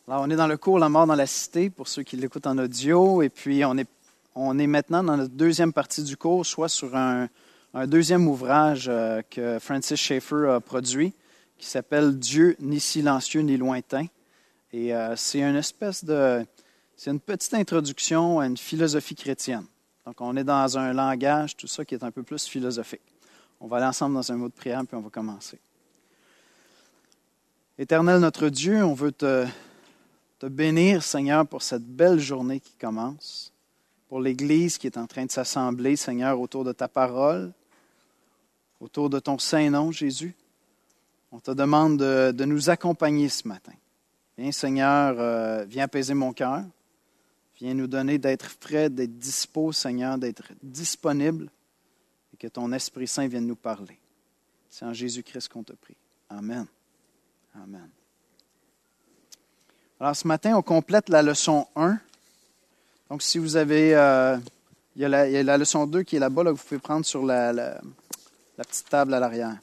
Alors, on est dans le cours La mort dans la cité, pour ceux qui l'écoutent en audio, et puis on est maintenant dans notre deuxième partie du cours, soit sur un deuxième ouvrage que Francis Schaeffer a produit, qui s'appelle « Dieu, ni silencieux, ni lointain ». Et c'est une petite introduction à une philosophie chrétienne. Donc, on est dans un langage, tout ça, qui est un peu plus philosophique. On va aller ensemble dans un mot de prière, puis on va commencer. Éternel notre Dieu, on veut te bénir, Seigneur, pour cette belle journée qui commence, pour l'Église qui est en train de s'assembler, Seigneur, autour de ta parole, autour de ton Saint-Nom, Jésus. On te demande de nous accompagner ce matin. Viens, Seigneur, viens apaiser mon cœur. Viens nous donner d'être prêts, d'être dispo, Seigneur, d'être disponible et que ton Esprit Saint vienne nous parler. C'est en Jésus-Christ qu'on te prie. Amen. Amen. Alors, ce matin, on complète la leçon 1. Donc, si vous avez... il y a la leçon 2 qui est là-bas, là, que vous pouvez prendre sur la petite table à l'arrière.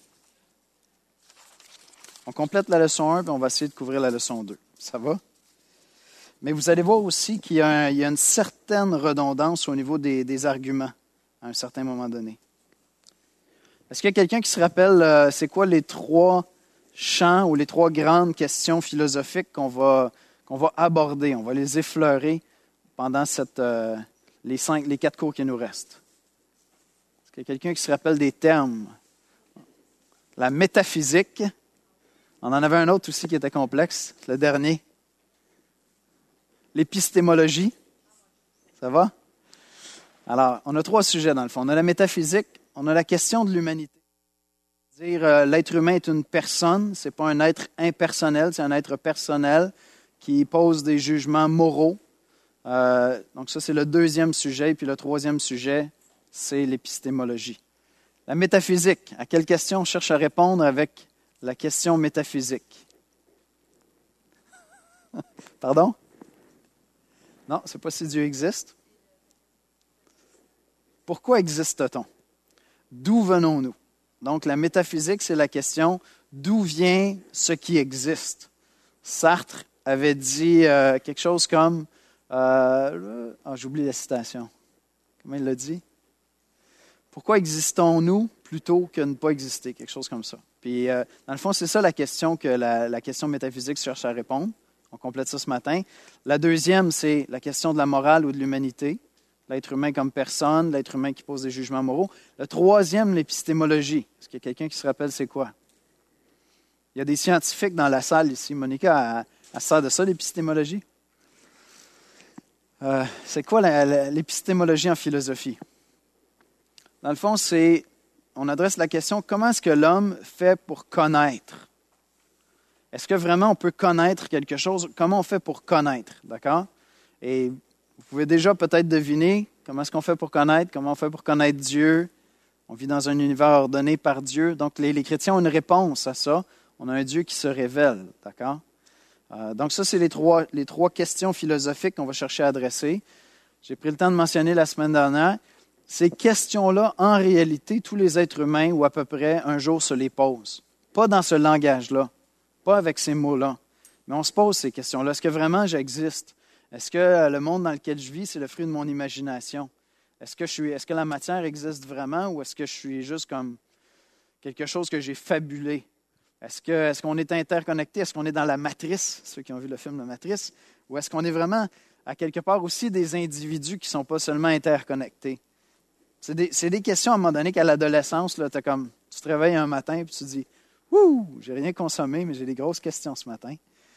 On complète la leçon 1, puis on va essayer de couvrir la leçon 2. Ça va? Mais vous allez voir aussi qu'il y a une certaine redondance au niveau des arguments à un certain moment donné. Est-ce qu'il y a quelqu'un qui se rappelle c'est quoi les 3 champs ou les 3 grandes questions philosophiques qu'on va aborder? On va les effleurer pendant les 4 cours qui nous restent. Est-ce qu'il y a quelqu'un qui se rappelle des termes? La métaphysique. On en avait un autre aussi qui était complexe, le dernier. L'épistémologie. Ça va? Alors, on a 3 sujets dans le fond. On a la métaphysique, on a la question de l'humanité. C'est-à-dire, l'être humain est une personne, ce n'est pas un être impersonnel, c'est un être personnel qui pose des jugements moraux. Donc ça, c'est le 2e sujet. Puis le 3e sujet, c'est l'épistémologie. La métaphysique, à quelle question on cherche à répondre avec la question métaphysique? Pardon? Non, ce n'est pas si Dieu existe. Pourquoi existe-t-on? D'où venons-nous? Donc, la métaphysique, c'est la question d'où vient ce qui existe. Sartre avait dit quelque chose comme... j'oublie la citation. Comment il l'a dit? Pourquoi existons-nous plutôt que ne pas exister? Quelque chose comme ça. Puis, dans le fond, c'est ça la question que la question métaphysique cherche à répondre. On complète ça ce matin. La 2e, c'est la question de la morale ou de l'humanité. L'être humain comme personne, l'être humain qui pose des jugements moraux. Le 3e, l'épistémologie. Est-ce qu'il y a quelqu'un qui se rappelle c'est quoi? Il y a des scientifiques dans la salle ici. Monica, elle sert de ça, l'épistémologie? C'est quoi l'épistémologie en philosophie? Dans le fond, on adresse la question, comment est-ce que l'homme fait pour connaître? Est-ce que vraiment on peut connaître quelque chose? Comment on fait pour connaître? D'accord? Et vous pouvez déjà peut-être deviner comment est-ce qu'on fait pour connaître, comment on fait pour connaître Dieu. On vit dans un univers ordonné par Dieu. Donc, les chrétiens ont une réponse à ça. On a un Dieu qui se révèle. D'accord? Donc, ça, c'est les trois questions philosophiques qu'on va chercher à adresser. J'ai pris le temps de mentionner la semaine dernière. Ces questions-là, en réalité, tous les êtres humains, ou à peu près, un jour se les posent. Pas dans ce langage-là. Pas avec ces mots-là. Mais on se pose ces questions-là. Est-ce que vraiment j'existe? Est-ce que le monde dans lequel je vis, c'est le fruit de mon imagination? Est-ce que la matière existe vraiment ou est-ce que je suis juste comme quelque chose que j'ai fabulé? Est-ce qu'on est interconnecté? Est-ce qu'on est dans la matrice, ceux qui ont vu le film La Matrice? Ou est-ce qu'on est vraiment, à quelque part aussi, des individus qui ne sont pas seulement interconnectés? C'est des questions, à un moment donné, qu'à l'adolescence, là, tu te réveilles un matin et tu te dis « Ouh, j'ai rien consommé, mais j'ai des grosses questions ce matin. »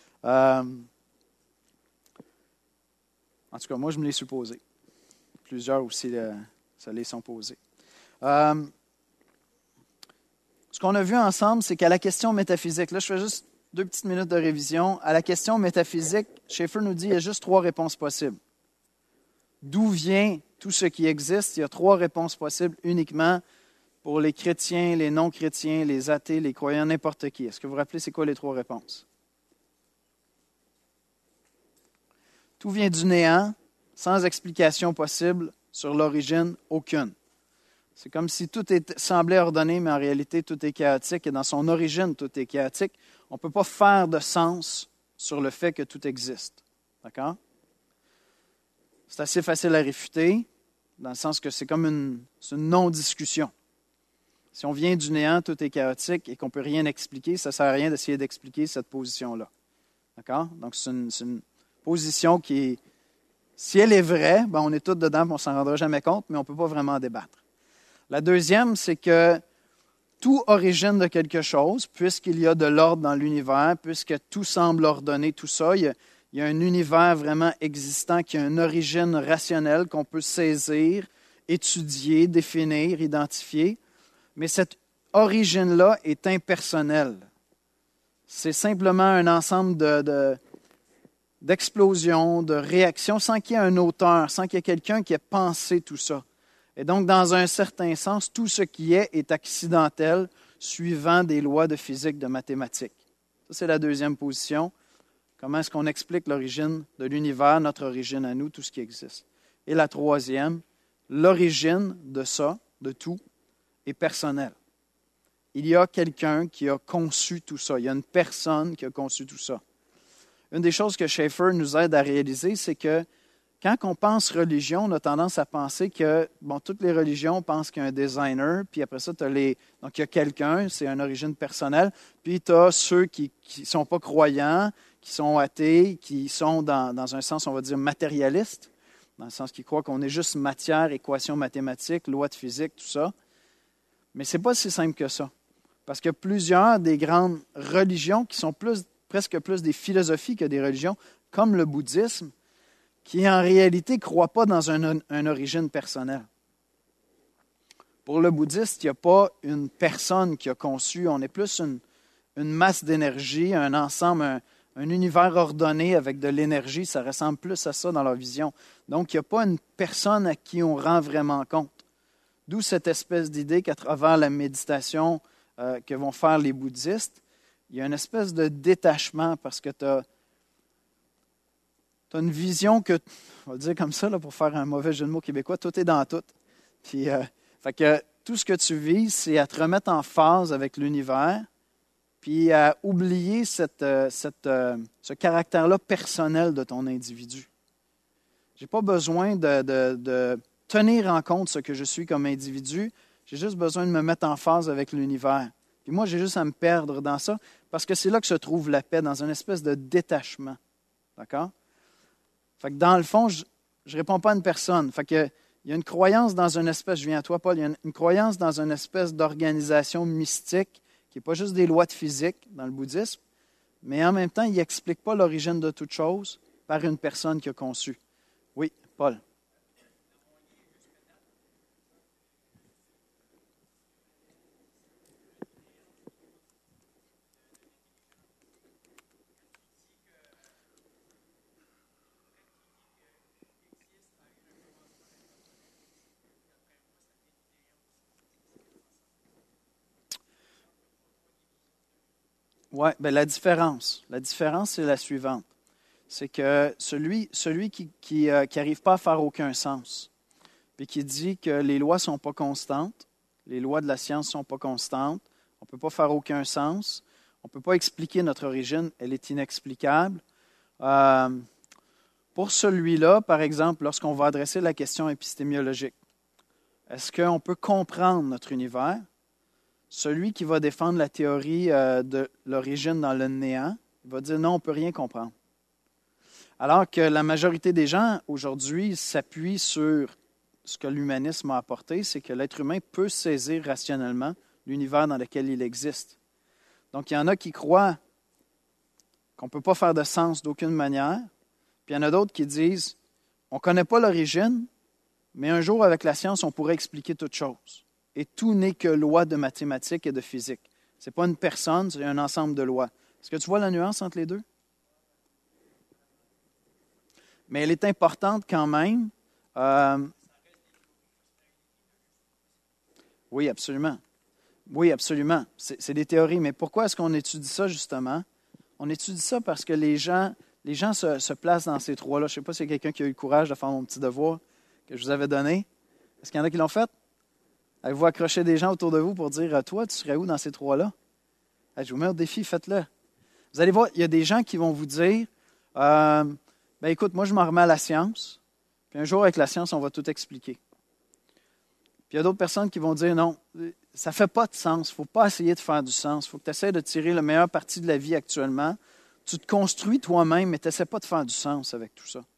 En tout cas, moi, je me les suis posées. Plusieurs aussi, ça les sont posées. Ce qu'on a vu ensemble, c'est qu'à la question métaphysique, là, je fais juste 2 petites minutes de révision. À la question métaphysique, Schaeffer nous dit qu'il y a juste 3 réponses possibles. D'où vient tout ce qui existe? Il y a 3 réponses possibles uniquement pour les chrétiens, les non-chrétiens, les athées, les croyants, n'importe qui. Est-ce que vous vous rappelez c'est quoi les 3 réponses? Tout vient du néant, sans explication possible, sur l'origine, aucune. C'est comme si tout semblait ordonné, mais en réalité, tout est chaotique. Et dans son origine, tout est chaotique. On ne peut pas faire de sens sur le fait que tout existe. D'accord? C'est assez facile à réfuter, dans le sens que c'est comme une non-discussion. Si on vient du néant, tout est chaotique et qu'on ne peut rien expliquer, ça ne sert à rien d'essayer d'expliquer cette position-là. D'accord? Donc, c'est une position qui est, si elle est vraie, ben on est tous dedans et on ne s'en rendra jamais compte, mais on ne peut pas vraiment en débattre. La deuxième, c'est que tout origine de quelque chose, puisqu'il y a de l'ordre dans l'univers, puisque tout semble ordonné, tout ça. Il y a un univers vraiment existant qui a une origine rationnelle qu'on peut saisir, étudier, définir, identifier. Mais cette origine-là est impersonnelle. C'est simplement un ensemble d'explosions, de réactions, sans qu'il y ait un auteur, sans qu'il y ait quelqu'un qui ait pensé tout ça. Et donc, dans un certain sens, tout ce qui est accidentel, suivant des lois de physique, de mathématiques. Ça, c'est la deuxième position. Comment est-ce qu'on explique l'origine de l'univers, notre origine à nous, tout ce qui existe. Et la troisième, l'origine de ça, de tout, est personnelle. Il y a quelqu'un qui a conçu tout ça. Il y a une personne qui a conçu tout ça. Une des choses que Schaeffer nous aide à réaliser, c'est que quand on pense religion, on a tendance à penser que, toutes les religions pensent qu'il y a un designer, puis après ça, donc il y a quelqu'un, c'est une origine personnelle, puis tu as ceux qui ne sont pas croyants, qui sont athées, qui sont dans un sens, on va dire, matérialiste, dans le sens qu'ils croient qu'on est juste matière, équations mathématiques, lois de physique, tout ça. Mais ce n'est pas si simple que ça. Parce que plusieurs des grandes religions qui sont presque plus des philosophies que des religions, comme le bouddhisme, qui en réalité ne croient pas dans une origine personnelle. Pour le bouddhiste, il n'y a pas une personne qui a conçu, on est plus une masse d'énergie, un ensemble, un univers ordonné avec de l'énergie, ça ressemble plus à ça dans leur vision. Donc, il n'y a pas une personne à qui on rend vraiment compte. D'où cette espèce d'idée qu'à travers la méditation que vont faire les bouddhistes, il y a une espèce de détachement parce que tu as une vision que, on va le dire comme ça, là, pour faire un mauvais jeu de mots québécois, tout est dans tout. Puis, fait que tout ce que tu vis, c'est à te remettre en phase avec l'univers, puis à oublier ce caractère-là personnel de ton individu. Je n'ai pas besoin de tenir en compte ce que je suis comme individu, j'ai juste besoin de me mettre en phase avec l'univers. Puis moi, j'ai juste à me perdre dans ça, parce que c'est là que se trouve la paix, dans une espèce de détachement. D'accord? Fait que dans le fond, je ne réponds pas à une personne. Fait que il y a une croyance dans une espèce, je viens à toi, Paul, il y a une croyance dans une espèce d'organisation mystique qui n'est pas juste des lois de physique dans le bouddhisme, mais en même temps, il n'explique pas l'origine de toute chose par une personne qui a conçu. Oui, Paul. Oui, bien la différence, c'est la suivante. C'est que celui qui n'arrive pas à faire aucun sens, puis qui dit que les lois ne sont pas constantes, les lois de la science ne sont pas constantes, on ne peut pas faire aucun sens, on ne peut pas expliquer notre origine, elle est inexplicable. Pour celui-là, par exemple, lorsqu'on va adresser la question épistémiologique, est-ce qu'on peut comprendre notre univers? Celui qui va défendre la théorie de l'origine dans le néant, il va dire non, on ne peut rien comprendre. Alors que la majorité des gens aujourd'hui s'appuient sur ce que l'humanisme a apporté, c'est que l'être humain peut saisir rationnellement l'univers dans lequel il existe. Donc il y en a qui croient qu'on ne peut pas faire de sens d'aucune manière, puis il y en a d'autres qui disent on ne connaît pas l'origine, mais un jour avec la science, on pourrait expliquer toute chose. Et tout n'est que loi de mathématiques et de physique. Ce n'est pas une personne, c'est un ensemble de lois. Est-ce que tu vois la nuance entre les deux? Mais elle est importante quand même. Oui, absolument. Oui, absolument. C'est des théories. Mais pourquoi est-ce qu'on étudie ça, justement? On étudie ça parce que les gens se placent dans ces trois-là. Je ne sais pas s'il y a quelqu'un qui a eu le courage de faire mon petit devoir que je vous avais donné. Est-ce qu'il y en a qui l'ont fait? Avez-vous accroché des gens autour de vous pour dire « Toi, tu serais où dans ces trois-là? » Je vous mets au défi, faites-le. Vous allez voir, il y a des gens qui vont vous dire, écoute, moi je m'en remets à la science, puis un jour avec la science, on va tout expliquer. Puis il y a d'autres personnes qui vont dire, non, ça ne fait pas de sens, il ne faut pas essayer de faire du sens, il faut que tu essaies de tirer le meilleur parti de la vie actuellement. Tu te construis toi-même, mais tu n'essaies pas de faire du sens avec tout ça.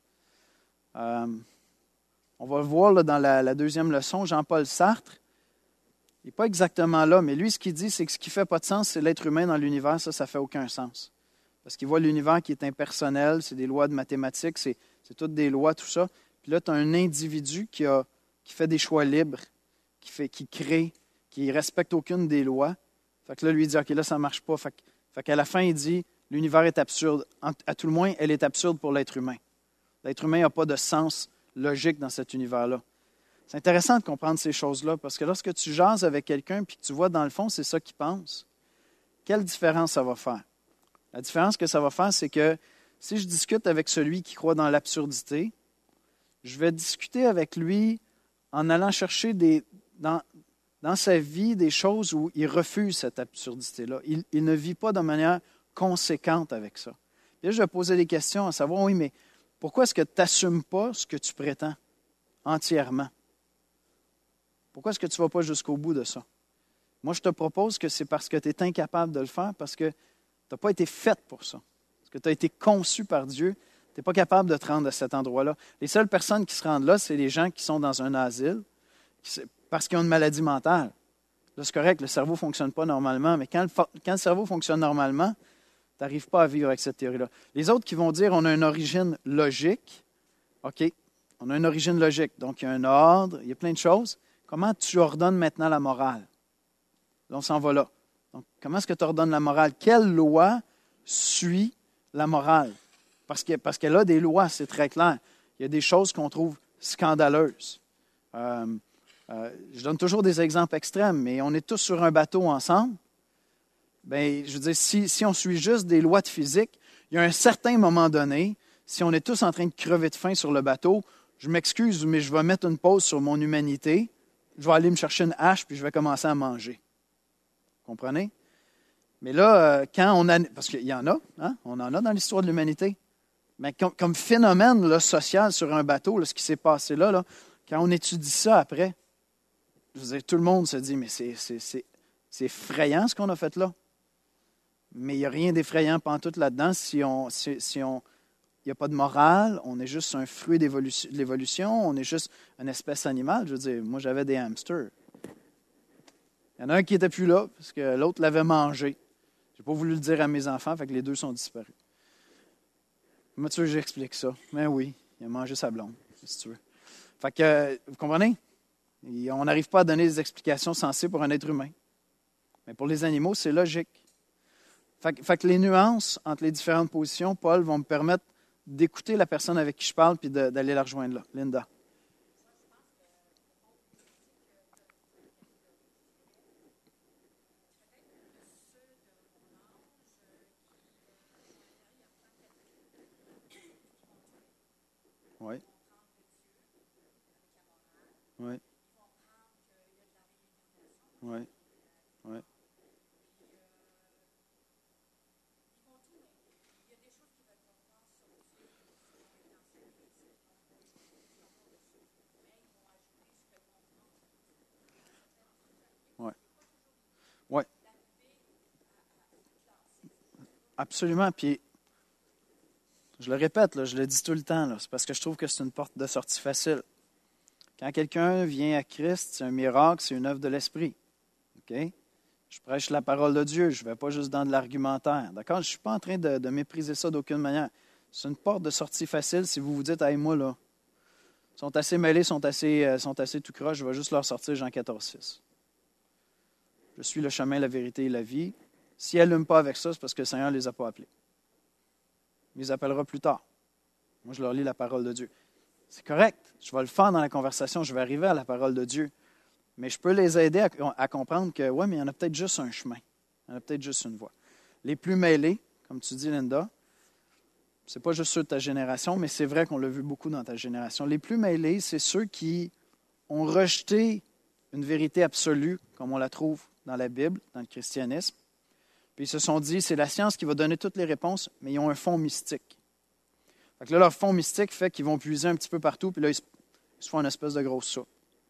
On va le voir là, dans la deuxième leçon, Jean-Paul Sartre. Il n'est pas exactement là, mais lui, ce qu'il dit, c'est que ce qui ne fait pas de sens, c'est l'être humain dans l'univers. Ça ne fait aucun sens. Parce qu'il voit l'univers qui est impersonnel, c'est des lois de mathématiques, c'est toutes des lois, tout ça. Puis là, tu as un individu qui fait des choix libres, qui crée, qui ne respecte aucune des lois. Fait que là, lui, il dit, OK, là, ça ne marche pas. Fait qu'à la fin, il dit, l'univers est absurde. À tout le moins, elle est absurde pour l'être humain. L'être humain n'a pas de sens logique dans cet univers-là. C'est intéressant de comprendre ces choses-là, parce que lorsque tu jases avec quelqu'un et que tu vois dans le fond, c'est ça qu'il pense, quelle différence ça va faire? La différence que ça va faire, c'est que si je discute avec celui qui croit dans l'absurdité, je vais discuter avec lui en allant chercher dans sa vie des choses où il refuse cette absurdité-là. Il ne vit pas de manière conséquente avec ça. Et là, je vais poser des questions à savoir, oui, mais pourquoi est-ce que tu n'assumes pas ce que tu prétends entièrement? Pourquoi est-ce que tu ne vas pas jusqu'au bout de ça? Moi, je te propose que c'est parce que tu es incapable de le faire, parce que tu n'as pas été faite pour ça. Parce que tu as été conçu par Dieu. Tu n'es pas capable de te rendre à cet endroit-là. Les seules personnes qui se rendent là, c'est les gens qui sont dans un asile parce qu'ils ont une maladie mentale. Là, c'est correct, le cerveau ne fonctionne pas normalement, mais quand le cerveau fonctionne normalement, tu n'arrives pas à vivre avec cette théorie-là. Les autres qui vont dire on a une origine logique, OK, on a une origine logique, donc il y a un ordre, il y a plein de choses. Comment tu ordonnes maintenant la morale? Là, on s'en va là. Donc, comment est-ce que tu ordonnes la morale? Quelle loi suit la morale? Parce qu'elle a des lois, c'est très clair. Il y a des choses qu'on trouve scandaleuses. Je donne toujours des exemples extrêmes, mais on est tous sur un bateau ensemble. Bien, je veux dire, si on suit juste des lois de physique, il y a un certain moment donné, si on est tous en train de crever de faim sur le bateau, je m'excuse, mais je vais mettre une pause sur mon humanité, je vais aller me chercher une hache, puis je vais commencer à manger. Vous comprenez? Mais là, quand on a... Parce qu'il y en a, hein? On en a dans l'histoire de l'humanité. Mais comme phénomène là, social sur un bateau, là, ce qui s'est passé là, quand on étudie ça après, je veux dire, tout le monde se dit, mais c'est effrayant ce qu'on a fait là. Mais il n'y a rien d'effrayant pantoute là-dedans si il n'y a pas de morale, on est juste un fruit de l'évolution, on est juste une espèce animale. Je veux dire, moi j'avais des hamsters. Il y en a un qui n'était plus là, parce que l'autre l'avait mangé. Je n'ai pas voulu le dire à mes enfants, fait que les deux sont disparus. Moi, tu veux que j'explique ça? Ben oui, il a mangé sa blonde, si tu veux. Fait que, vous comprenez? On n'arrive pas à donner des explications sensées pour un être humain. Mais pour les animaux, c'est logique. Fait que les nuances entre les différentes positions, Paul, vont me permettre d'écouter la personne avec qui je parle puis d'aller la rejoindre là. Linda. Oui. Oui. Oui. Oui. Oui. Oui. Absolument. Puis, je le répète, là, je le dis tout le temps, là, c'est parce que je trouve que c'est une porte de sortie facile. Quand quelqu'un vient à Christ, c'est un miracle, c'est une œuvre de l'Esprit. OK? Je prêche la parole de Dieu, je ne vais pas juste dans de l'argumentaire. D'accord? Je ne suis pas en train de mépriser ça d'aucune manière. C'est une porte de sortie facile si vous vous dites, hey, moi, là, ils sont assez mêlés, sont assez tout croche, je vais juste leur sortir Jean 14,6. Je suis le chemin, la vérité et la vie. Si elle n'allument pas avec ça, c'est parce que le Seigneur ne les a pas appelés. Il les appellera plus tard. Moi, je leur lis la parole de Dieu. C'est correct. Je vais le faire dans la conversation. Je vais arriver à la parole de Dieu. Mais je peux les aider à comprendre que, oui, mais il y en a peut-être juste un chemin. Il y en a peut-être juste une voie. Les plus mêlés, comme tu dis, Linda, c'est pas juste ceux de ta génération, mais c'est vrai qu'on l'a vu beaucoup dans ta génération. Les plus mêlés, c'est ceux qui ont rejeté une vérité absolue, comme on la trouve dans la Bible, dans le christianisme, Puis ils se sont dit, c'est la science qui va donner toutes les réponses, mais ils ont un fond mystique. Fait que là, leur fond mystique fait qu'ils vont puiser un petit peu partout, puis là, ils se font une espèce de grosse soupe.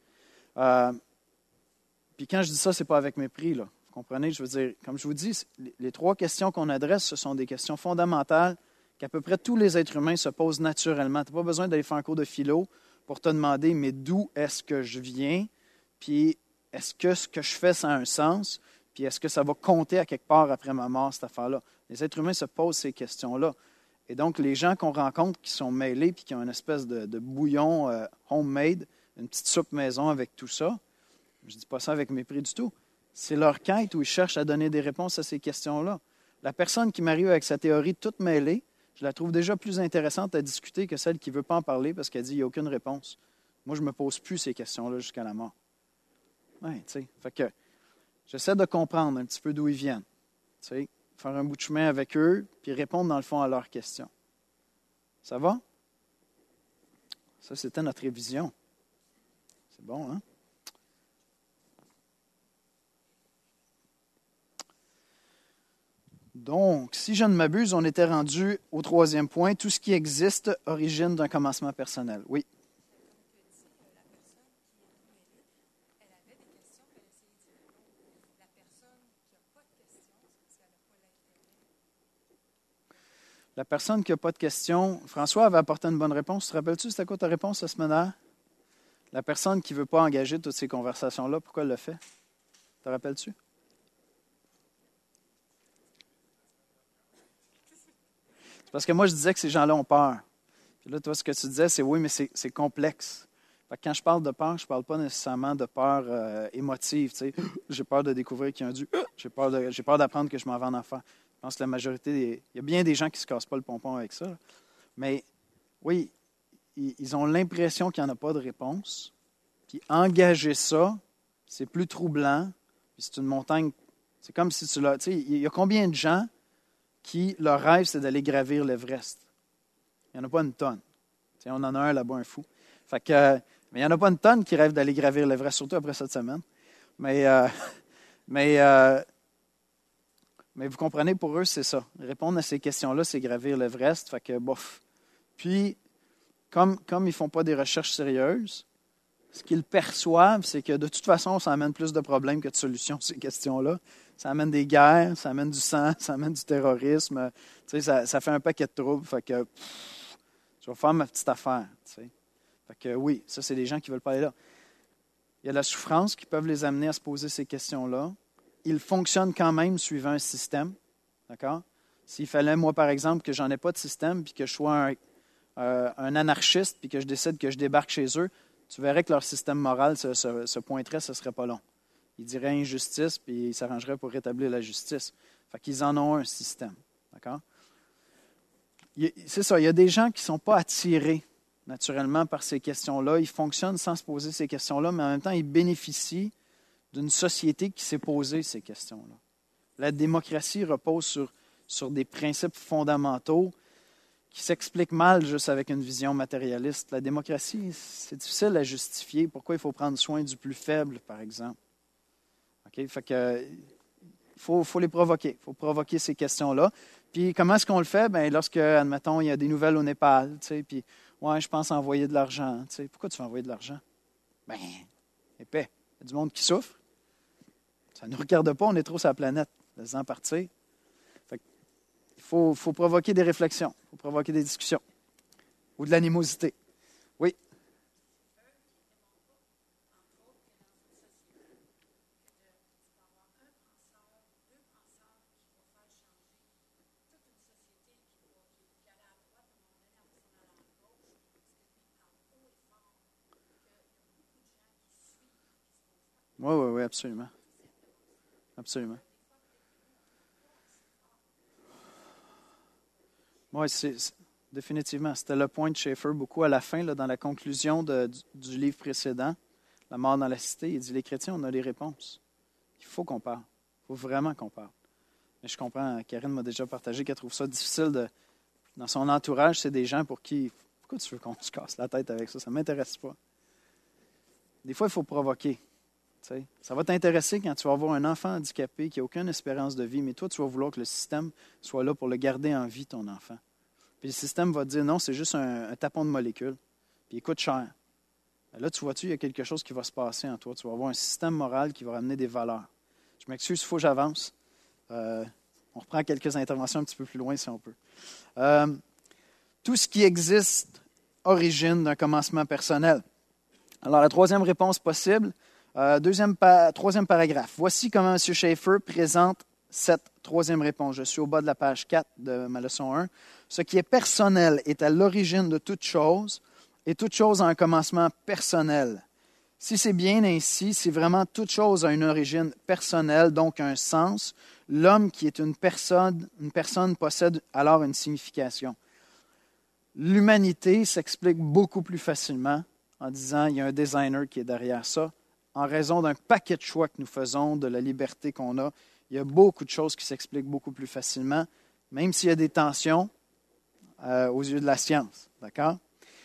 Puis quand je dis ça, ce n'est pas avec mépris, là. Vous comprenez? Je veux dire, comme je vous dis, les trois questions qu'on adresse, ce sont des questions fondamentales qu'à peu près tous les êtres humains se posent naturellement. Tu n'as pas besoin d'aller faire un cours de philo pour te demander, mais d'où est-ce que je viens? Puis est-ce que ce que je fais, ça a un sens? Puis est-ce que ça va compter à quelque part après ma mort, cette affaire-là? Les êtres humains se posent ces questions-là. Et donc, les gens qu'on rencontre qui sont mêlés puis qui ont une espèce de bouillon homemade, une petite soupe maison avec tout ça, je ne dis pas ça avec mépris du tout, c'est leur quête où ils cherchent à donner des réponses à ces questions-là. La personne qui m'arrive avec sa théorie toute mêlée, je la trouve déjà plus intéressante à discuter que celle qui ne veut pas en parler parce qu'elle dit qu'il n'y a aucune réponse. Moi, je ne me pose plus ces questions-là jusqu'à la mort. Oui, tu sais. Fait que j'essaie de comprendre un petit peu d'où ils viennent. Tu sais, faire un bout de chemin avec eux, puis répondre dans le fond à leurs questions. Ça va? Ça, c'était notre révision. C'est bon, hein? Donc, si je ne m'abuse, on était rendu au troisième point. Tout ce qui existe origine d'un commencement personnel. Oui. La personne qui n'a pas de questions, François avait apporté une bonne réponse. Te rappelles-tu, c'était quoi ta réponse la semaine dernière? La personne qui ne veut pas engager toutes ces conversations-là, pourquoi elle le fait? Te rappelles-tu? C'est parce que moi, je disais que ces gens-là ont peur. Puis là, toi, ce que tu disais, c'est oui, mais c'est complexe. Fait que quand je parle de peur, je ne parle pas nécessairement de peur émotive. Tu sais. J'ai peur de découvrir qu'il y a un Dieu. J'ai peur d'apprendre que je m'en vais en enfer. Je pense que la majorité, il y a bien des gens qui ne se cassent pas le pompon avec ça. Mais oui, ils ont l'impression qu'il n'y en a pas de réponse. Puis engager ça, c'est plus troublant. Puis c'est une montagne. C'est comme si tu l'as. Tu sais, il y a combien de gens qui, leur rêve, c'est d'aller gravir l'Everest? Il n'y en a pas une tonne. Tu sais, on en a un là-bas, un fou. Fait que, mais il n'y en a pas une tonne qui rêve d'aller gravir l'Everest, surtout après cette semaine. Mais vous comprenez, pour eux, c'est ça. Répondre à ces questions-là, c'est gravir l'Everest. Fait que, bof. Puis, comme ils ne font pas des recherches sérieuses, ce qu'ils perçoivent, c'est que de toute façon, ça amène plus de problèmes que de solutions, ces questions-là. Ça amène des guerres, ça amène du sang, ça amène du terrorisme. Tu sais, ça fait un paquet de troubles. Fait que, je vais faire ma petite affaire. Tu sais. Fait que oui, ça, c'est des gens qui ne veulent pas aller là. Il y a la souffrance qui peuvent les amener à se poser ces questions-là. Ils fonctionnent quand même suivant un système. D'accord? S'il fallait, moi, par exemple, que j'en ai pas de système, puis que je sois un anarchiste, puis que je décide que je débarque chez eux, tu verrais que leur système moral se pointerait, ce ne serait pas long. Ils diraient injustice, puis ils s'arrangeraient pour rétablir la justice. Fait qu'ils en ont un système. D'accord? C'est ça, il y a des gens qui ne sont pas attirés naturellement par ces questions-là. Ils fonctionnent sans se poser ces questions-là, mais en même temps, ils bénéficient d'une société qui s'est posée ces questions-là. La démocratie repose sur des principes fondamentaux qui s'expliquent mal juste avec une vision matérialiste. La démocratie, c'est difficile à justifier. Pourquoi il faut prendre soin du plus faible, par exemple? Okay? Fait que, il faut les provoquer. Il faut provoquer ces questions-là. Puis comment est-ce qu'on le fait? Bien, lorsque, admettons, il y a des nouvelles au Népal, tu sais, puis ouais, je pense envoyer de l'argent. Tu sais. Pourquoi tu veux envoyer de l'argent? Bien, épais. Il y a du monde qui souffre. Ça ne nous regarde pas, on est trop sur la planète. Laisse-en partir. Fait que, il faut provoquer des réflexions, il faut provoquer des discussions. Ou de l'animosité. Oui. Oui, oui, oui, absolument. Absolument. Oui, définitivement. C'était le point de Schaeffer beaucoup à la fin, là, dans la conclusion du livre précédent, La mort dans la cité. Il dit, les chrétiens, on a les réponses. Il faut qu'on parle. Il faut vraiment qu'on parle. Mais je comprends, Karine m'a déjà partagé qu'elle trouve ça difficile dans son entourage, c'est des gens pour qui, pourquoi tu veux qu'on se casse la tête avec ça? Ça ne m'intéresse pas. Des fois, il faut provoquer. sais. Ça va t'intéresser quand tu vas avoir un enfant handicapé qui n'a aucune espérance de vie, mais toi, tu vas vouloir que le système soit là pour le garder en vie, ton enfant. Puis le système va te dire non, c'est juste un tapon de molécules, puis il coûte cher. Là, tu vois-tu, il y a quelque chose qui va se passer en toi. Tu vas avoir un système moral qui va ramener des valeurs. Je m'excuse, il faut que j'avance. On reprend quelques interventions un petit peu plus loin si on peut. Tout ce qui existe origine d'un commencement personnel. Alors, la troisième réponse possible, troisième paragraphe. Voici comment M. Schaeffer présente cette troisième réponse. Je suis au bas de la page 4 de ma leçon 1. Ce qui est personnel est à l'origine de toute chose, et toute chose a un commencement personnel. Si c'est bien ainsi, si vraiment toute chose a une origine personnelle, donc un sens, l'homme qui est une personne possède alors une signification. L'humanité s'explique beaucoup plus facilement en disant il y a un designer qui est derrière ça, en raison d'un paquet de choix que nous faisons, de la liberté qu'on a. Il y a beaucoup de choses qui s'expliquent beaucoup plus facilement, même s'il y a des tensions aux yeux de la science. D'accord?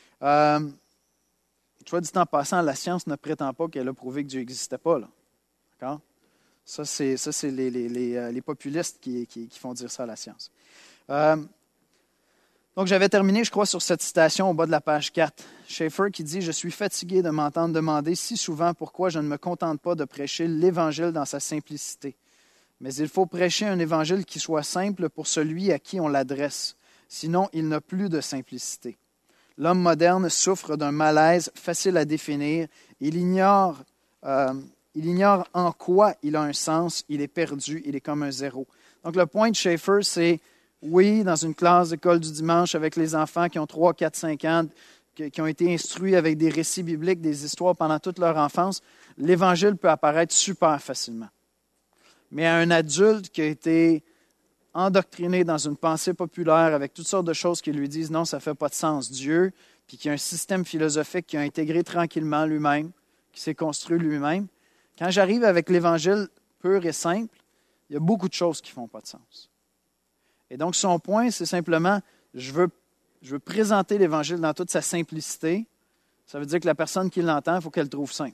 Soit dit en passant, la science ne prétend pas qu'elle a prouvé que Dieu n'existait pas. Là. D'accord? Ça, c'est les populistes qui font dire ça à la science. Donc, j'avais terminé, je crois, sur cette citation au bas de la page 4. Schaeffer qui dit « Je suis fatigué de m'entendre demander si souvent pourquoi je ne me contente pas de prêcher l'Évangile dans sa simplicité. Mais il faut prêcher un Évangile qui soit simple pour celui à qui on l'adresse. Sinon, il n'a plus de simplicité. L'homme moderne souffre d'un malaise facile à définir. Il ignore en quoi il a un sens, il est perdu, il est comme un zéro. » Donc, le point de Schaeffer, c'est oui, dans une classe d'école du dimanche avec les enfants qui ont 3, 4, 5 ans, qui ont été instruits avec des récits bibliques, des histoires pendant toute leur enfance, l'Évangile peut apparaître super facilement. Mais à un adulte qui a été endoctriné dans une pensée populaire avec toutes sortes de choses qui lui disent non, ça ne fait pas de sens, Dieu, puis qui a un système philosophique qui a intégré tranquillement lui-même, qui s'est construit lui-même, quand j'arrive avec l'Évangile pur et simple, il y a beaucoup de choses qui ne font pas de sens. Et donc, son point, c'est simplement, je veux présenter l'Évangile dans toute sa simplicité. Ça veut dire que la personne qui l'entend, il faut qu'elle le trouve simple.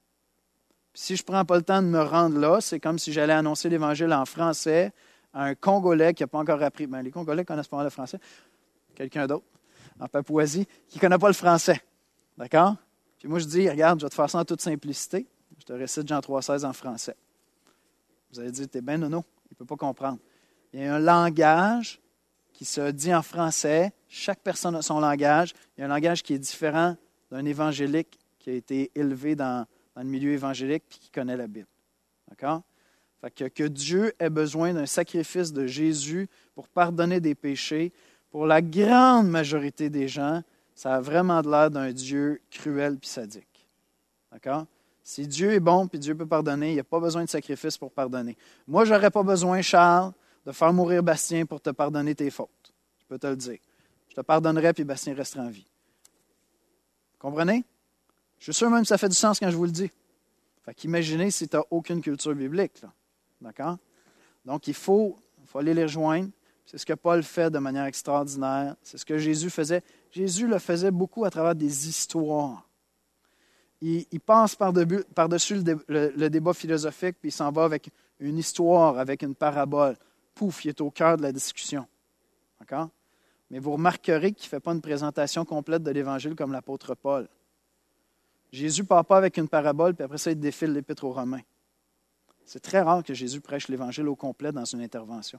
Puis si je ne prends pas le temps de me rendre là, c'est comme si j'allais annoncer l'Évangile en français à un Congolais qui n'a pas encore appris. Les Congolais connaissent pas mal le français. Quelqu'un d'autre, en Papouasie, qui ne connaît pas le français. D'accord? Puis moi, je dis, regarde, je vais te faire ça en toute simplicité. Je te récite Jean 3,16 en français. Vous allez dire, t'es bien nono, il ne peut pas comprendre. Il y a un langage qui se dit en français. Chaque personne a son langage. Il y a un langage qui est différent d'un évangélique qui a été élevé dans le milieu évangélique et qui connaît la Bible. D'accord? Fait que Dieu ait besoin d'un sacrifice de Jésus pour pardonner des péchés, pour la grande majorité des gens, ça a vraiment l'air d'un Dieu cruel et sadique. D'accord? Si Dieu est bon et Dieu peut pardonner, il n'y a pas besoin de sacrifice pour pardonner. Moi, je n'aurais pas besoin, Charles, de faire mourir Bastien pour te pardonner tes fautes. Je peux te le dire. Je te pardonnerai, puis Bastien restera en vie. Comprenez? Je suis sûr même que ça fait du sens quand je vous le dis. Fait qu'imaginez si tu n'as aucune culture biblique. Là. D'accord? Donc, il faut aller les rejoindre. C'est ce que Paul fait de manière extraordinaire. C'est ce que Jésus faisait. Jésus le faisait beaucoup à travers des histoires. Il passe par-dessus le débat philosophique, puis il s'en va avec une histoire, avec une parabole. Pouf, il est au cœur de la discussion. D'accord? Mais vous remarquerez qu'il ne fait pas une présentation complète de l'Évangile comme l'apôtre Paul. Jésus ne part pas avec une parabole, puis après ça, il défile l'Épître aux Romains. C'est très rare que Jésus prêche l'Évangile au complet dans une intervention.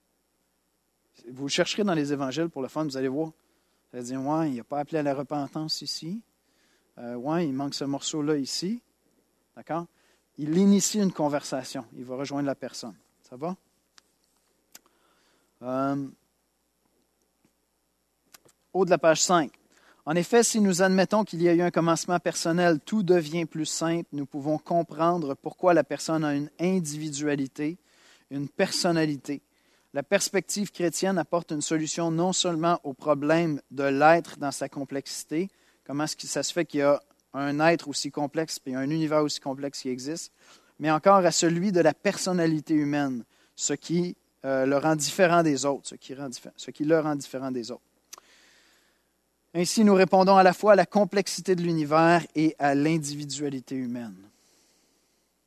Vous chercherez dans les Évangiles pour le fun, vous allez voir. Vous allez dire, ouais, il n'a pas appelé à la repentance ici. Ouais, il manque ce morceau-là ici. D'accord? Il initie une conversation. Il va rejoindre la personne. Ça va? Haut de la page 5. En effet, si nous admettons qu'il y a eu un commencement personnel, tout devient plus simple. Nous pouvons comprendre pourquoi la personne a une individualité, une personnalité. La perspective chrétienne apporte une solution non seulement au problème de l'être dans sa complexité, comment est-ce que ça se fait qu'il y a un être aussi complexe et un univers aussi complexe qui existe, mais encore à celui de la personnalité humaine, ce qui le rend différent des autres, ce qui le rend différent des autres. Ainsi, nous répondons à la fois à la complexité de l'univers et à l'individualité humaine.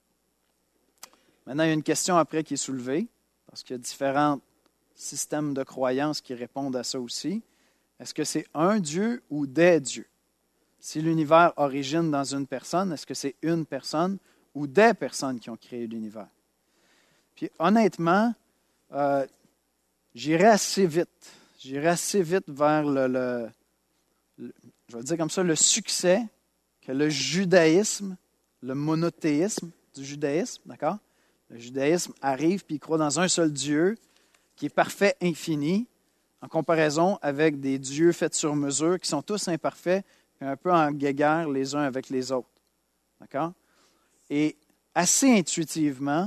Maintenant, il y a une question après qui est soulevée, parce qu'il y a différents systèmes de croyances qui répondent à ça aussi. Est-ce que c'est un Dieu ou des dieux? Si l'univers origine dans une personne, est-ce que c'est une personne ou des personnes qui ont créé l'univers? Puis honnêtement, j'irais assez vite. J'irais assez vite vers je vais dire comme ça, le succès que le judaïsme, le monothéisme du judaïsme, d'accord? Le judaïsme arrive puis il croit dans un seul Dieu qui est parfait, infini, en comparaison avec des dieux faits sur mesure qui sont tous imparfaits et un peu en guéguerre les uns avec les autres. D'accord? Et assez intuitivement,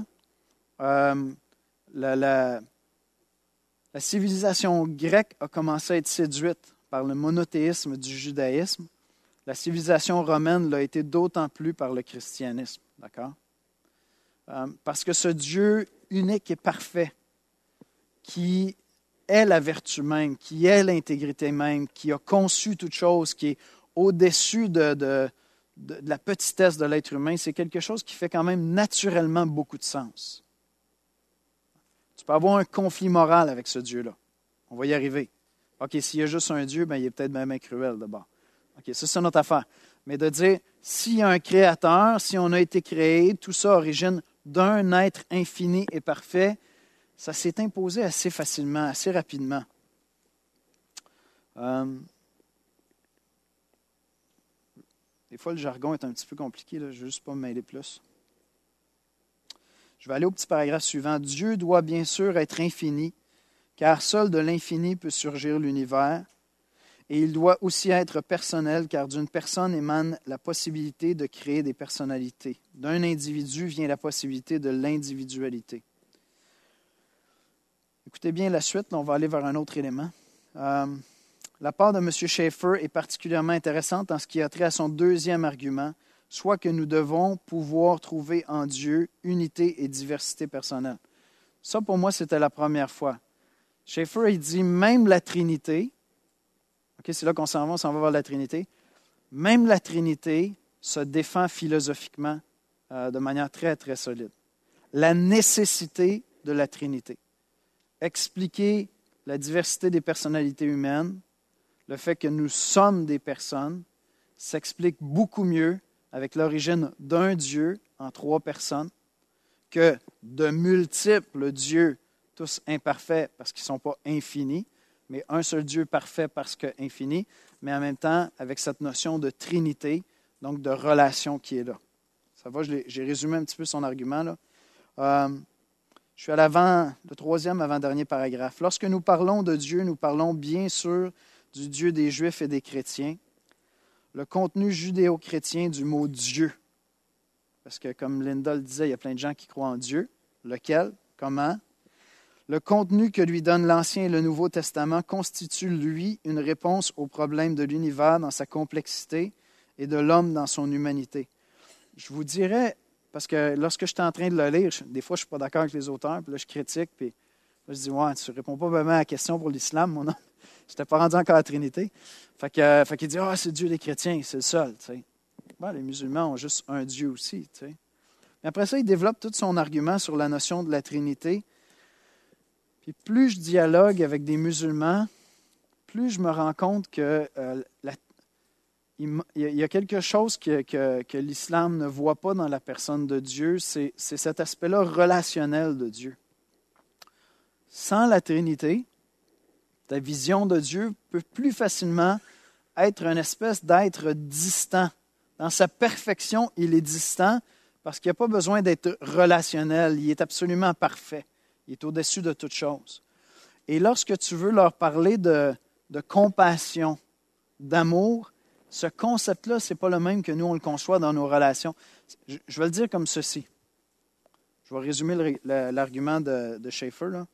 la civilisation grecque a commencé à être séduite par le monothéisme du judaïsme. La civilisation romaine l'a été d'autant plus par le christianisme. D'accord? Parce que ce Dieu unique et parfait, qui est la vertu même, qui est l'intégrité même, qui a conçu toute chose, qui est au-dessus de la petitesse de l'être humain, c'est quelque chose qui fait quand même naturellement beaucoup de sens. Tu peux avoir un conflit moral avec ce Dieu-là. On va y arriver. OK, s'il y a juste un Dieu, ben, il est peut-être même cruel d'abord. OK, ça, c'est notre affaire. Mais de dire, s'il y a un créateur, si on a été créé, tout ça origine d'un être infini et parfait, ça s'est imposé assez facilement, assez rapidement. Des fois, le jargon est un petit peu compliqué, là, je ne veux juste pas me mêler plus. Je vais aller au petit paragraphe suivant. Dieu doit bien sûr être infini, car seul de l'infini peut surgir l'univers. Et il doit aussi être personnel, car d'une personne émane la possibilité de créer des personnalités. D'un individu vient la possibilité de l'individualité. Écoutez bien la suite, là, on va aller vers un autre élément. La part de M. Schaeffer est particulièrement intéressante en ce qui a trait à son deuxième argument, soit que nous devons pouvoir trouver en Dieu unité et diversité personnelle. Ça, pour moi, c'était la première fois. Schaeffer, il dit même la Trinité, okay, c'est là qu'on s'en va vers la Trinité, même la Trinité se défend philosophiquement de manière très, très solide. La nécessité de la Trinité. Expliquer la diversité des personnalités humaines, le fait que nous sommes des personnes, s'explique beaucoup mieux avec l'origine d'un Dieu en trois personnes que de multiples dieux, tous imparfaits parce qu'ils ne sont pas infinis, mais un seul Dieu parfait parce que infini, mais en même temps avec cette notion de Trinité, donc de relation qui est là. Ça va, j'ai résumé un petit peu son argument là. Je suis à le troisième avant-dernier paragraphe. Lorsque nous parlons de Dieu, nous parlons bien sûr du Dieu des Juifs et des chrétiens. Le contenu judéo-chrétien du mot Dieu, parce que comme Linda le disait, il y a plein de gens qui croient en Dieu. Lequel? Comment? Le contenu que lui donne l'Ancien et le Nouveau Testament constitue, lui, une réponse au problème de l'univers dans sa complexité et de l'homme dans son humanité. Je vous dirais, parce que lorsque j'étais en train de le lire, des fois, je ne suis pas d'accord avec les auteurs, puis là, je critique, puis là, je dis, ouais, tu ne réponds pas vraiment à la question pour l'islam, mon homme. Je n'étais pas rendu encore à la Trinité. Fait qu'il dit, c'est Dieu des chrétiens, c'est le seul, tu sais. Bon, les musulmans ont juste un Dieu aussi, tu sais. Mais après ça, il développe tout son argument sur la notion de la Trinité. Puis plus je dialogue avec des musulmans, plus je me rends compte que il y a quelque chose que l'islam ne voit pas dans la personne de Dieu, c'est cet aspect-là relationnel de Dieu. Sans la Trinité, ta vision de Dieu peut plus facilement être une espèce d'être distant. Dans sa perfection, il est distant parce qu'il n'y a pas besoin d'être relationnel. Il est absolument parfait. Il est au-dessus de toute chose. Et lorsque tu veux leur parler de compassion, d'amour, ce concept-là, ce n'est pas le même que nous, on le conçoit dans nos relations. Je vais le dire comme ceci. Je vais résumer l'argument de Schaeffer, là.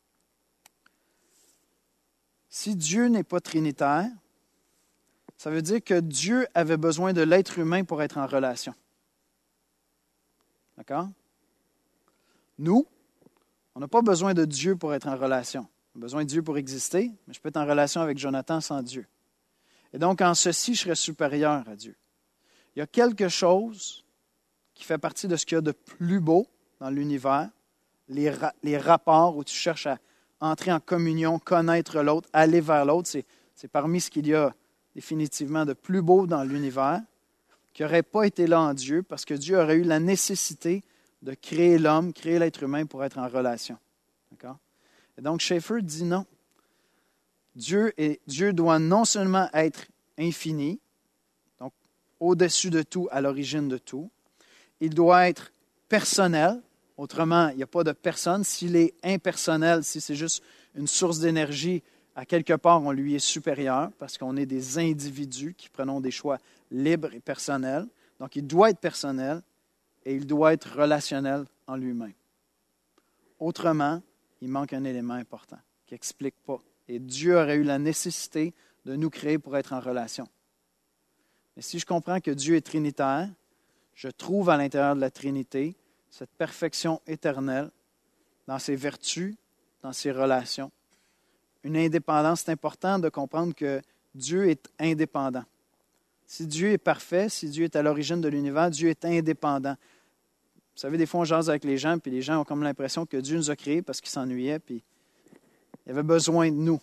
Si Dieu n'est pas trinitaire, ça veut dire que Dieu avait besoin de l'être humain pour être en relation. D'accord? Nous, on n'a pas besoin de Dieu pour être en relation. On a besoin de Dieu pour exister, mais je peux être en relation avec Jonathan sans Dieu. Et donc, en ceci, je serais supérieur à Dieu. Il y a quelque chose qui fait partie de ce qu'il y a de plus beau, dans l'univers, les rapports où tu cherches à entrer en communion, connaître l'autre, aller vers l'autre, c'est parmi ce qu'il y a définitivement de plus beau dans l'univers, qui n'aurait pas été là en Dieu, parce que Dieu aurait eu la nécessité de créer l'homme, créer l'être humain pour être en relation. D'accord? Et donc, Schaeffer dit non. Dieu doit non seulement être infini, donc au-dessus de tout, à l'origine de tout, il doit être personnel, autrement, il n'y a pas de personne. S'il est impersonnel, si c'est juste une source d'énergie, à quelque part, on lui est supérieur, parce qu'on est des individus qui prenons des choix libres et personnels. Donc, il doit être personnel et il doit être relationnel en lui-même. Autrement, il manque un élément important qui n'explique pas. Et Dieu aurait eu la nécessité de nous créer pour être en relation. Mais si je comprends que Dieu est trinitaire, je trouve à l'intérieur de la Trinité cette perfection éternelle dans ses vertus, dans ses relations. Une indépendance, c'est important de comprendre que Dieu est indépendant. Si Dieu est parfait, si Dieu est à l'origine de l'univers, Dieu est indépendant. Vous savez, des fois, on jase avec les gens, puis les gens ont comme l'impression que Dieu nous a créés parce qu'il s'ennuyait, puis il avait besoin de nous.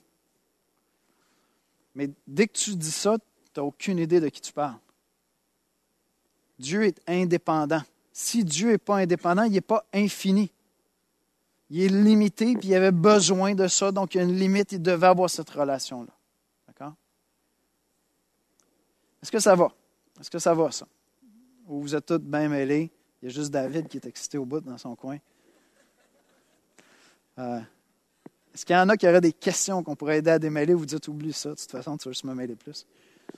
Mais dès que tu dis ça, tu n'as aucune idée de qui tu parles. Dieu est indépendant. Si Dieu n'est pas indépendant, il n'est pas infini. Il est limité, puis il avait besoin de ça, donc il y a une limite, il devait avoir cette relation-là. D'accord? Est-ce que ça va? Est-ce que ça va, ça? Ou vous êtes tous bien mêlés? Il y a juste David qui est excité au bout dans son coin. Est-ce qu'il y en a qui auraient des questions qu'on pourrait aider à démêler? Vous dites, oublie ça, de toute façon, tu veux juste me mêler plus.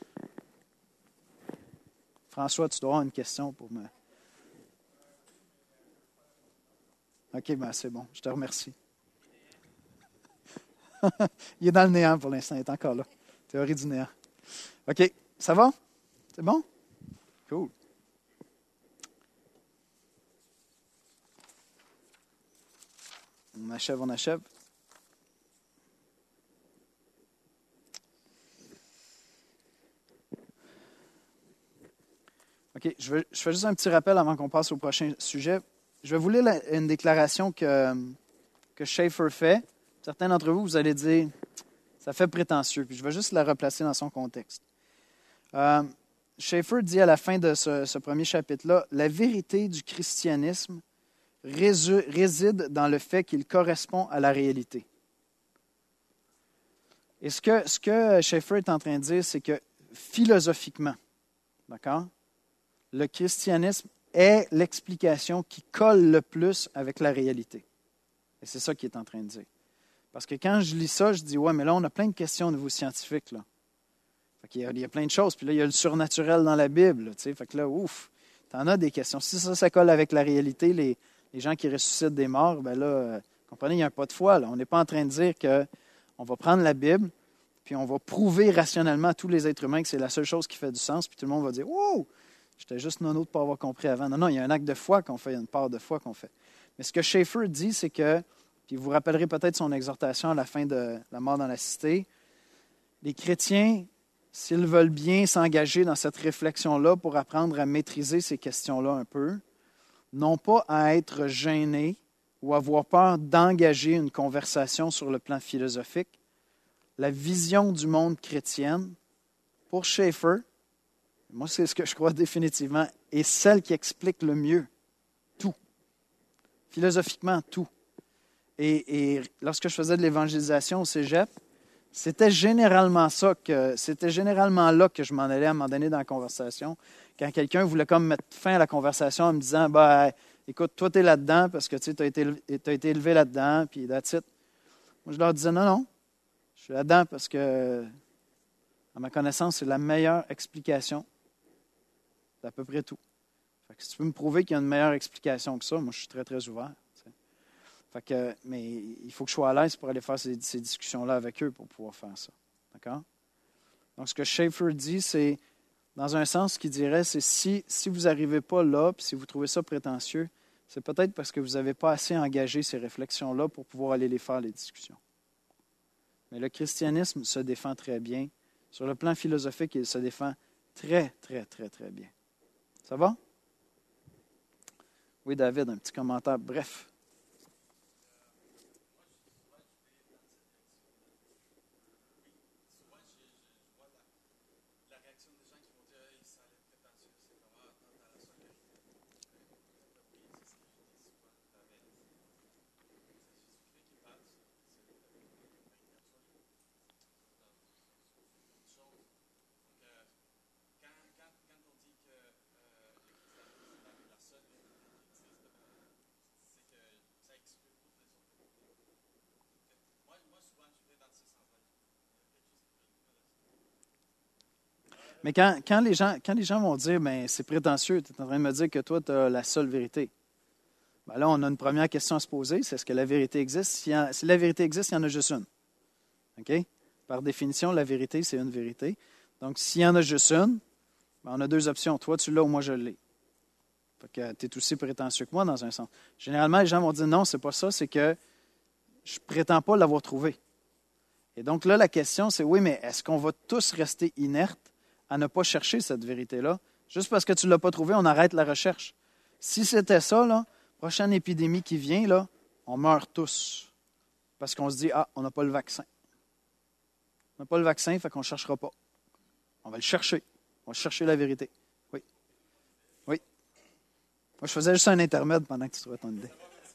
François, tu dois avoir une question pour me... OK, ben c'est bon, je te remercie. Il est dans le néant pour l'instant, il est encore là. Théorie du néant. OK, ça va? C'est bon? Cool. On achève. OK, je fais juste un petit rappel avant qu'on passe au prochain sujet. Je vais vous lire une déclaration que Schaeffer fait. Certains d'entre vous, vous allez dire, ça fait prétentieux. Puis je vais juste la replacer dans son contexte. Schaeffer dit à la fin de ce premier chapitre-là, « La vérité du christianisme réside dans le fait qu'il correspond à la réalité. » Et ce que Schaeffer est en train de dire, c'est que philosophiquement, d'accord, le christianisme est l'explication qui colle le plus avec la réalité. Et c'est ça qu'il est en train de dire. Parce que quand je lis ça, je dis, ouais, mais là, on a plein de questions au niveau scientifique. Là. Fait qu'il y a plein de choses. Puis là, il y a le surnaturel dans la Bible. Là, fait que là, ouf, t'en as des questions. Si ça colle avec la réalité, les gens qui ressuscitent des morts, ben là, comprenez, il y a un pas de foi. Là. On n'est pas en train de dire qu'on va prendre la Bible, puis on va prouver rationnellement à tous les êtres humains que c'est la seule chose qui fait du sens, puis tout le monde va dire, wow! J'étais juste nono de ne pas avoir compris avant. Non, il y a un acte de foi qu'on fait, il y a une part de foi qu'on fait. Mais ce que Schaeffer dit, c'est que, puis vous vous rappellerez peut-être son exhortation à la fin de la mort dans la cité, les chrétiens, s'ils veulent bien s'engager dans cette réflexion-là pour apprendre à maîtriser ces questions-là un peu, n'ont pas à être gênés ou avoir peur d'engager une conversation sur le plan philosophique. La vision du monde chrétienne, pour Schaeffer, moi, c'est ce que je crois définitivement, est celle qui explique le mieux tout. Philosophiquement, tout. Et lorsque je faisais de l'évangélisation au cégep, c'était généralement là que je m'en allais à un moment donné dans la conversation. Quand quelqu'un voulait comme mettre fin à la conversation en me disant, ben, écoute, toi, tu es là-dedans parce que tu as été élevé là-dedans, puis that's it. Moi, je leur disais, non, je suis là-dedans parce que, à ma connaissance, c'est la meilleure explication. C'est à peu près tout. Fait que si tu peux me prouver qu'il y a une meilleure explication que ça, moi, je suis très, très ouvert. Fait que, mais il faut que je sois à l'aise pour aller faire ces discussions-là avec eux pour pouvoir faire ça. D'accord? Donc, ce que Schaeffer dit, c'est, dans un sens, ce qu'il dirait, c'est si vous n'arrivez pas là, puis si vous trouvez ça prétentieux, c'est peut-être parce que vous n'avez pas assez engagé ces réflexions-là pour pouvoir aller les faire, les discussions. Mais le christianisme se défend très bien. Sur le plan philosophique, il se défend très, très, très, très bien. Ça va? Oui, David, un petit commentaire bref. Mais quand les gens vont dire, ben, c'est prétentieux, tu es en train de me dire que toi, tu as la seule vérité. Ben là, on a une première question à se poser, c'est est-ce que la vérité existe? Si la vérité existe, il y en a juste une. OK? Par définition, la vérité, c'est une vérité. Donc, s'il y en a juste une, ben, on a deux options. Toi, tu l'as ou moi, je l'ai. Fait que tu es aussi prétentieux que moi, dans un sens. Généralement, les gens vont dire, non, c'est pas ça, c'est que je prétends pas l'avoir trouvé. Et donc là, la question, c'est, oui, mais est-ce qu'on va tous rester inertes à ne pas chercher cette vérité-là? Juste parce que tu ne l'as pas trouvé, on arrête la recherche. Si c'était ça, là, prochaine épidémie qui vient, là, on meurt tous. Parce qu'on se dit, ah, on n'a pas le vaccin. On n'a pas le vaccin, fait qu'on ne cherchera pas. On va le chercher. On va chercher la vérité. Oui. Oui. Moi, je faisais juste un intermède pendant que tu trouvais ton idée.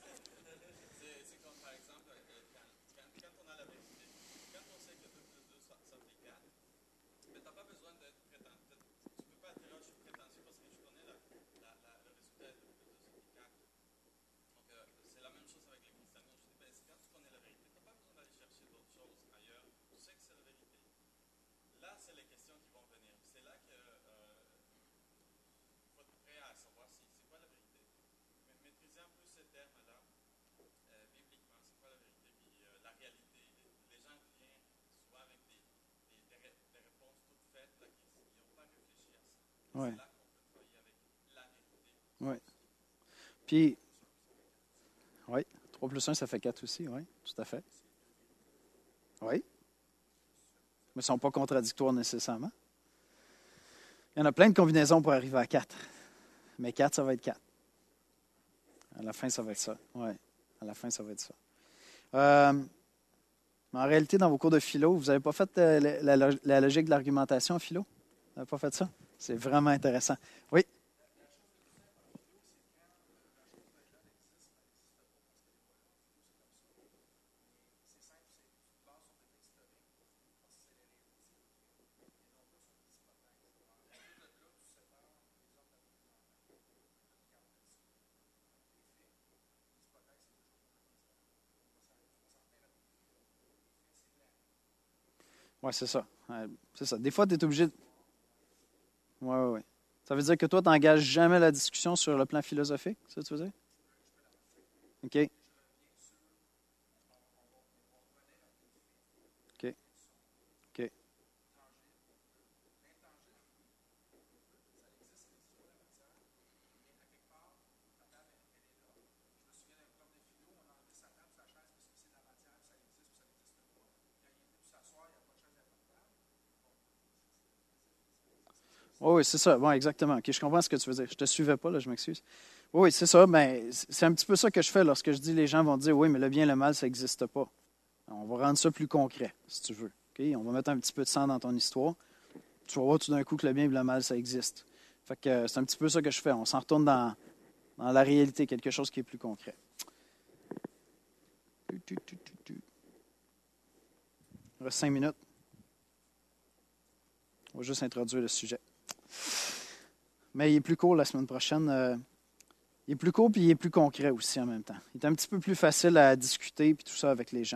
Oui. Oui. Puis, oui, 3 plus 1, ça fait 4 aussi, oui, tout à fait. Oui. Mais ils ne sont pas contradictoires nécessairement. Il y en a plein de combinaisons pour arriver à 4. Mais 4, ça va être 4. À la fin, ça va être ça. Oui, à la fin, ça va être ça. En réalité, dans vos cours de philo, vous n'avez pas fait la logique de l'argumentation en philo? Vous n'avez pas fait ça? C'est vraiment intéressant. Oui? Oui, c'est ça. C'est ça. Des fois, tu es obligé de... Oui, oui, oui. Ça veut dire que toi, tu n'engages jamais la discussion sur le plan philosophique, c'est ça que tu veux dire? OK. OK. OK. Oui, oui, c'est ça. Bon, exactement. OK, je comprends ce que tu veux dire. Je ne te suivais pas, là, je m'excuse. Oui, oui, c'est ça. Mais c'est un petit peu ça que je fais lorsque je dis les gens vont dire oui, mais le bien et le mal, ça n'existe pas. On va rendre ça plus concret, si tu veux. OK? On va mettre un petit peu de sang dans ton histoire. Tu vas voir tout d'un coup que le bien et le mal, ça existe. Fait que c'est un petit peu ça que je fais. On s'en retourne dans la réalité, quelque chose qui est plus concret. Il reste 5 minutes. On va juste introduire le sujet. Mais il est plus court la semaine prochaine. Il est plus court puis il est plus concret aussi en même temps. Il est un petit peu plus facile à discuter puis tout ça avec les gens.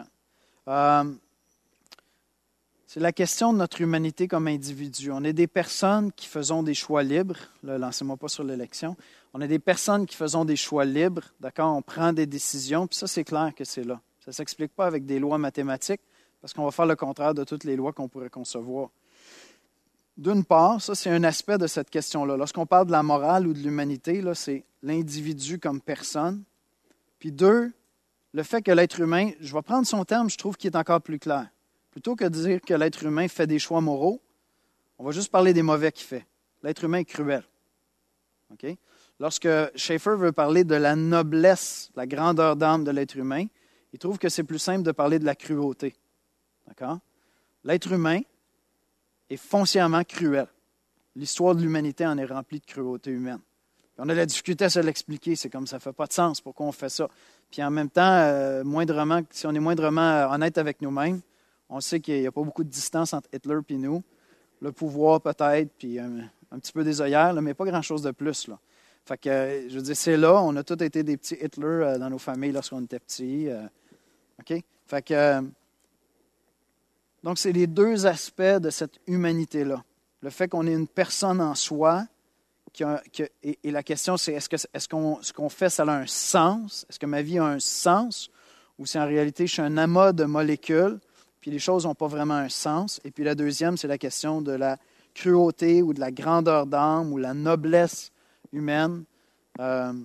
C'est la question de notre humanité comme individu. On est des personnes qui faisons des choix libres. Là, lancez-moi pas sur l'élection. On est des personnes qui faisons des choix libres. D'accord? On prend des décisions. Puis ça, c'est clair que c'est là. Ça ne s'explique pas avec des lois mathématiques parce qu'on va faire le contraire de toutes les lois qu'on pourrait concevoir. D'une part, ça, c'est un aspect de cette question-là. Lorsqu'on parle de la morale ou de l'humanité, là, c'est l'individu comme personne. Puis deux, le fait que l'être humain, je vais prendre son terme, je trouve qu'il est encore plus clair. Plutôt que de dire que l'être humain fait des choix moraux, on va juste parler des mauvais qu'il fait. L'être humain est cruel. OK? lorsque Schaeffer veut parler de la noblesse, la grandeur d'âme de l'être humain, il trouve que c'est plus simple de parler de la cruauté. D'accord? L'être humain est foncièrement cruel. L'histoire de l'humanité en est remplie de cruauté humaine. Puis on a la difficulté à se l'expliquer, c'est comme ça ne fait pas de sens, pourquoi on fait ça. Puis en même temps, si on est moindrement honnête avec nous-mêmes, on sait qu'il n'y a pas beaucoup de distance entre Hitler et nous. Le pouvoir peut-être, puis un petit peu des œillères, là, mais pas grand-chose de plus. Là. Fait que, je veux dire, c'est là, on a tous été des petits Hitler dans nos familles lorsqu'on était petits. OK? Fait que, donc, c'est les deux aspects de cette humanité-là. Le fait qu'on est une personne en soi, et la question, c'est ce qu'on fait, ça a un sens? Est-ce que ma vie a un sens? Ou si en réalité, je suis un amas de molécules, puis les choses n'ont pas vraiment un sens? Et puis la deuxième, c'est la question de la cruauté ou de la grandeur d'âme ou la noblesse humaine. Le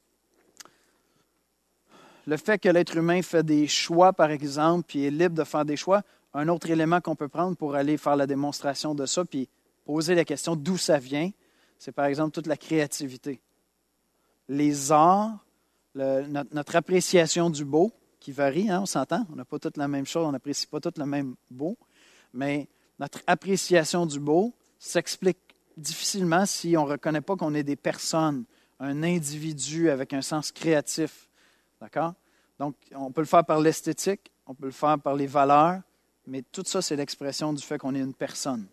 fait que l'être humain fait des choix, par exemple, puis est libre de faire des choix, un autre élément qu'on peut prendre pour aller faire la démonstration de ça, puis poser la question d'où ça vient, c'est par exemple toute la créativité. Les arts, notre appréciation du beau, qui varie, hein, on s'entend, on n'a pas toutes la même chose, on n'apprécie pas tout le même beau, mais notre appréciation du beau s'explique difficilement si on ne reconnaît pas qu'on est des personnes, un individu avec un sens créatif. D'accord? Donc, on peut le faire par l'esthétique, on peut le faire par les valeurs, mais tout ça, c'est l'expression du fait qu'on est une personne.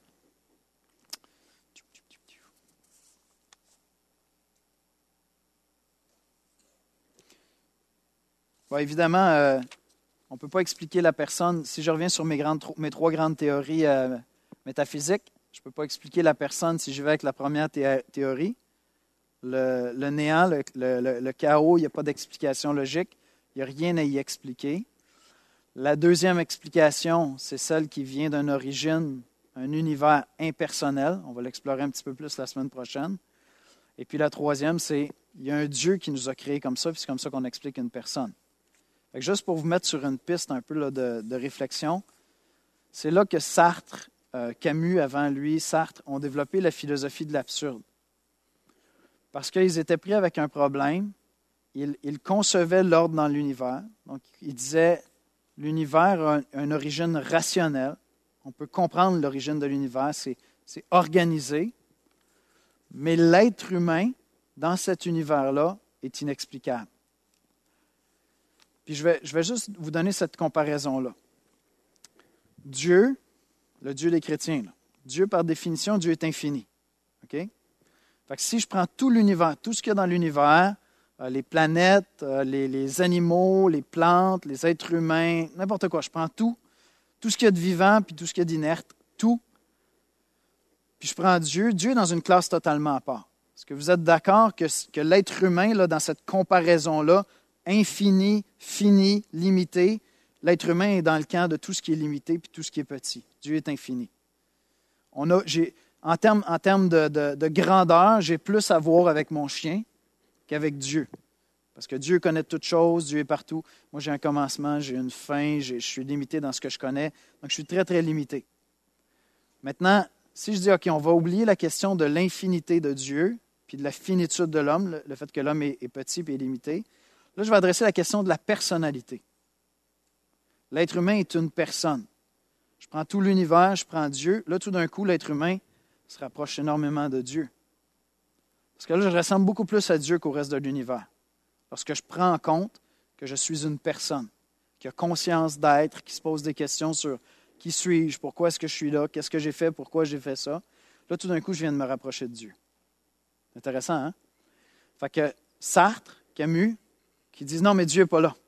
Bon, évidemment, on ne peut pas expliquer la personne. Si je reviens sur mes trois grandes théories métaphysiques, je ne peux pas expliquer la personne si je vais avec la première théorie. Le néant, le chaos, il n'y a pas d'explication logique. Il n'y a rien à y expliquer. La deuxième explication, c'est celle qui vient d'une origine, un univers impersonnel. On va l'explorer un petit peu plus la semaine prochaine. Et puis la troisième, c'est il y a un Dieu qui nous a créés comme ça, puis c'est comme ça qu'on explique une personne. Fait que juste pour vous mettre sur une piste un peu là, de réflexion, c'est là que Sartre, Camus avant lui, Sartre, ont développé la philosophie de l'absurde. Parce qu'ils étaient pris avec un problème, ils concevaient l'ordre dans l'univers. Donc, ils disaient, l'univers a une origine rationnelle. On peut comprendre l'origine de l'univers, c'est organisé. Mais l'être humain, dans cet univers-là, est inexplicable. Puis je vais juste vous donner cette comparaison-là. Dieu, le Dieu des chrétiens, là, Dieu par définition, Dieu est infini. OK? Fait que si je prends tout l'univers, tout ce qu'il y a dans l'univers, les planètes, les animaux, les plantes, les êtres humains, n'importe quoi, je prends tout ce qu'il y a de vivant, puis tout ce qu'il y a d'inerte, tout. Puis je prends Dieu est dans une classe totalement à part. Est-ce que vous êtes d'accord que l'être humain, là, dans cette comparaison-là, infini, fini, limité, l'être humain est dans le camp de tout ce qui est limité puis tout ce qui est petit. Dieu est infini. En termes de grandeur, j'ai plus à voir avec mon chien qu'avec Dieu. Parce que Dieu connaît toutes choses, Dieu est partout. Moi, j'ai un commencement, j'ai une fin, je suis limité dans ce que je connais. Donc, je suis très, très limité. Maintenant, si je dis, OK, on va oublier la question de l'infinité de Dieu puis de la finitude de l'homme, le fait que l'homme est petit et est limité, là, je vais adresser la question de la personnalité. L'être humain est une personne. Je prends tout l'univers, je prends Dieu. Là, tout d'un coup, l'être humain se rapproche énormément de Dieu. Parce que là, je ressemble beaucoup plus à Dieu qu'au reste de l'univers. Lorsque je prends en compte que je suis une personne, qui a conscience d'être, qui se pose des questions sur qui suis-je, pourquoi est-ce que je suis là, qu'est-ce que j'ai fait, pourquoi j'ai fait ça. Là, tout d'un coup, je viens de me rapprocher de Dieu. Intéressant, hein? Fait que Sartre, Camus, qui disent non, mais Dieu n'est pas là.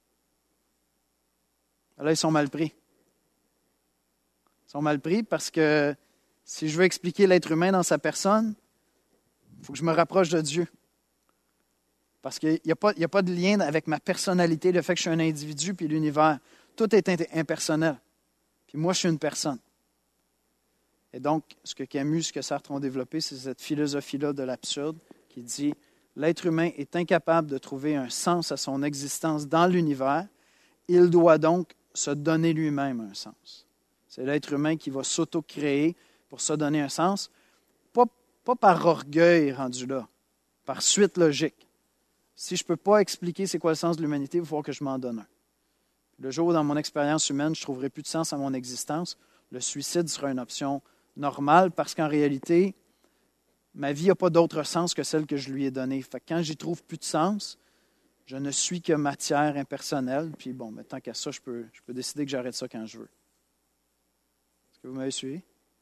Là, ils sont mal pris. Ils sont mal pris parce que si je veux expliquer l'être humain dans sa personne, il faut que je me rapproche de Dieu. Parce qu'il n'y a pas de lien avec ma personnalité, le fait que je suis un individu puis l'univers. Tout est impersonnel. Puis moi, je suis une personne. Et donc, ce que Camus, ce que Sartre ont développé, c'est cette philosophie-là de l'absurde qui dit l'être humain est incapable de trouver un sens à son existence dans l'univers. Il doit donc se donner lui-même un sens. C'est l'être humain qui va s'auto-créer pour se donner un sens, pas par orgueil rendu là, par suite logique. Si je ne peux pas expliquer c'est quoi le sens de l'humanité, il va falloir que je m'en donne un. Le jour où, dans mon expérience humaine, je ne trouverai plus de sens à mon existence, le suicide sera une option normale parce qu'en réalité, ma vie n'a pas d'autre sens que celle que je lui ai donnée. Fait que quand j'y trouve plus de sens, je ne suis que matière impersonnelle. Puis bon, mais tant qu'à ça, je peux décider que j'arrête ça quand je veux. Est-ce que vous m'avez suivi?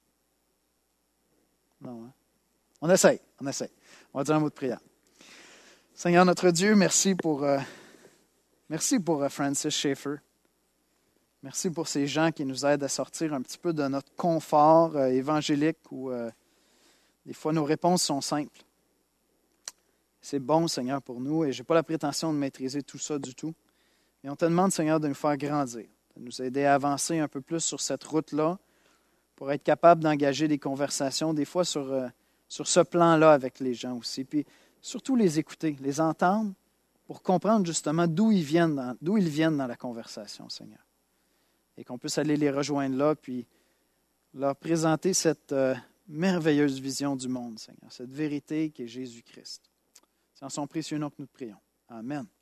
Non, hein? On essaye. On va dire un mot de prière. Seigneur notre Dieu, merci pour Francis Schaeffer. Merci pour ces gens qui nous aident à sortir un petit peu de notre confort évangélique où des fois nos réponses sont simples. C'est bon, Seigneur, pour nous et je n'ai pas la prétention de maîtriser tout ça du tout. Mais on te demande, Seigneur, de nous faire grandir, de nous aider à avancer un peu plus sur cette route-là pour être capable d'engager des conversations, des fois sur ce plan-là avec les gens aussi. Puis surtout les écouter, les entendre pour comprendre justement d'où ils viennent dans la conversation, Seigneur. Et qu'on puisse aller les rejoindre là, puis leur présenter cette merveilleuse vision du monde, Seigneur, cette vérité qui est Jésus-Christ. C'est en son précieux nom que nous te prions. Amen.